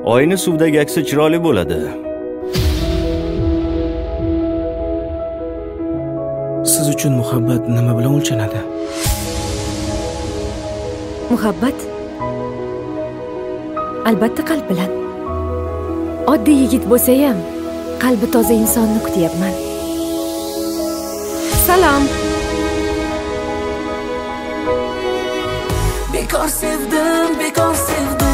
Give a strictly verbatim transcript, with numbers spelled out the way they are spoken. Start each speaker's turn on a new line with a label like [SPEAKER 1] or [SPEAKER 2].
[SPEAKER 1] Oyni suvdagi aksi chiroyli bo'ladi.
[SPEAKER 2] Siz uchun muhabbat nima bilan o'lchanadi?
[SPEAKER 3] Muhabbat albatta qalb bilan. Oddiy yigit bo'lsa ham qalbi toza insonni kutyapman. Salom.
[SPEAKER 4] Bekor sevdim, bekor sevdim.